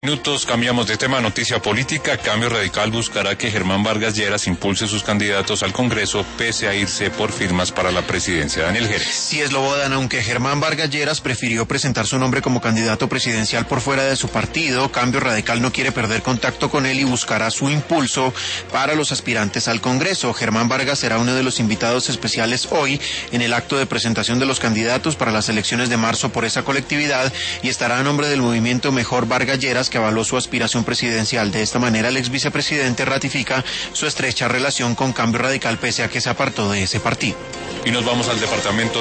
Minutos, cambiamos de tema, noticia política. Cambio Radical buscará que Germán Vargas Lleras impulse sus candidatos al Congreso pese a irse por firmas para la presidencia. Daniel Jerez. Sí, es Lobodan, aunque Germán Vargas Lleras prefirió presentar su nombre como candidato presidencial por fuera de su partido, Cambio Radical no quiere perder contacto con él y buscará su impulso para los aspirantes al Congreso. Germán Vargas será uno de los invitados especiales hoy en el acto de presentación de los candidatos para las elecciones de marzo por esa colectividad y estará a nombre del movimiento Mejor Vargas Lleras, que avaló su aspiración presidencial. De esta manera, el ex vicepresidente ratifica su estrecha relación con Cambio Radical pese a que se apartó de ese partido. Y nos vamos al departamento